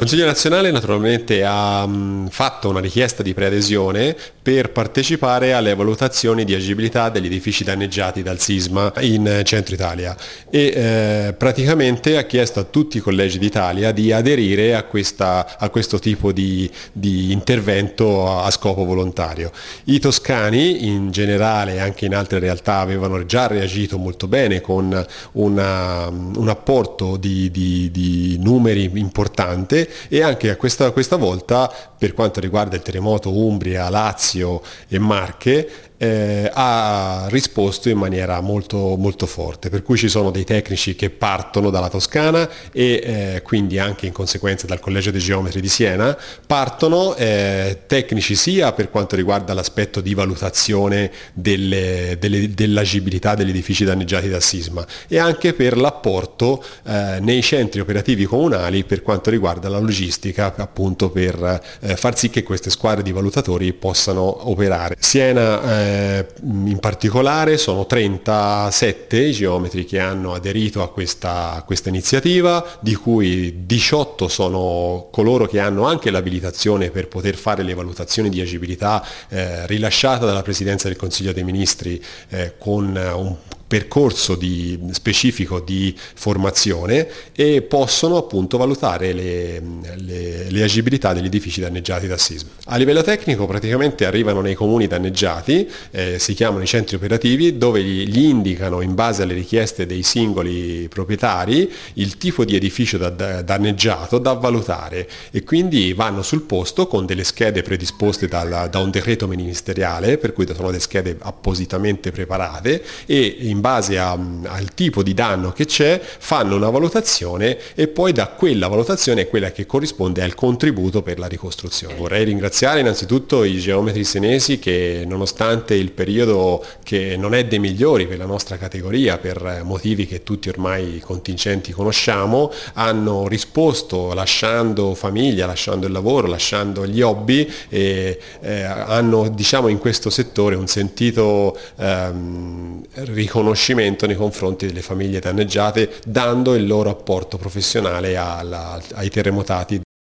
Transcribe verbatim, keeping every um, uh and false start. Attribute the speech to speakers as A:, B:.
A: Consiglio nazionale naturalmente ha mh, fatto una richiesta di preadesione per partecipare alle valutazioni di agibilità degli edifici danneggiati dal sisma in centro Italia e eh, praticamente ha chiesto a tutti i collegi d'Italia di aderire a, questa, a questo tipo di, di intervento a, a scopo volontario. I toscani in generale e anche in altre realtà avevano già reagito molto bene con una, un apporto di, di, di numeri importante e anche a questa, questa volta per quanto riguarda il terremoto Umbria, Lazio e Marche Eh, ha risposto in maniera molto, molto forte, per cui ci sono dei tecnici che partono dalla Toscana e eh, quindi anche in conseguenza dal Collegio dei Geometri di Siena, partono eh, tecnici sia per quanto riguarda l'aspetto di valutazione delle, delle, dell'agibilità degli edifici danneggiati dal sisma e anche per l'apporto eh, nei centri operativi comunali per quanto riguarda la logistica, appunto per eh, far sì che queste squadre di valutatori possano operare. Siena eh, in particolare sono trentasette i geometri che hanno aderito a questa, a questa iniziativa, di cui diciotto sono coloro che hanno anche l'abilitazione per poter fare le valutazioni di agibilità eh, rilasciata dalla Presidenza del Consiglio dei Ministri eh, con un percorso di, specifico di formazione e possono appunto valutare le, le, le agibilità degli edifici danneggiati dal sisma. A livello tecnico praticamente arrivano nei comuni danneggiati, eh, si chiamano i centri operativi, dove gli, gli indicano in base alle richieste dei singoli proprietari il tipo di edificio da, da, danneggiato da valutare e quindi vanno sul posto con delle schede predisposte dal, da un decreto ministeriale, per cui sono delle schede appositamente preparate e in base a, al tipo di danno che c'è fanno una valutazione e poi da quella valutazione è quella che corrisponde al contributo per la ricostruzione. Vorrei ringraziare innanzitutto i geometri senesi che nonostante il periodo che non è dei migliori per la nostra categoria per motivi che tutti ormai contingenti conosciamo, hanno risposto lasciando famiglia, lasciando il lavoro, lasciando gli hobby e eh, hanno diciamo in questo settore un sentito ehm, riconoscimento nei confronti delle famiglie danneggiate, dando il loro apporto professionale alla, ai terremotati